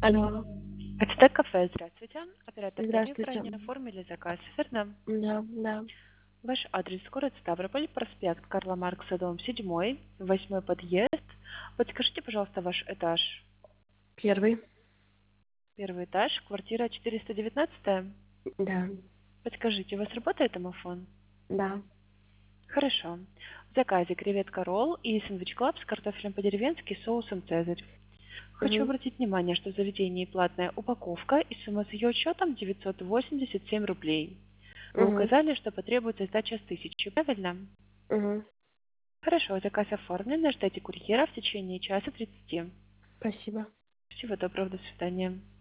Алло, Это кафе, здравствуйте. Оператор Дарья, вы здравствуйте. ранее оформили заказ, верно? Да, да. Ваш адрес город Ставрополь, проспект Карла Маркса, дом 7, 8 подъезд. Подскажите, пожалуйста, ваш этаж. Первый. Первый этаж, квартира 419. Да, Подскажите, у вас работает домофон? да. Хорошо. В заказе креветка ролл и сэндвич клаб с картофелем по-деревенски с соусом цезарь. Хочу Мгм, обратить внимание, что в заведении платная упаковка и сумма с ее учетом 987 рублей. Вы мгм, указали, что потребуется сдача с 1000, правильно? мгм. Хорошо, заказ оформлен. Ждите курьера в течение часа 30. Спасибо. Всего доброго, до свидания.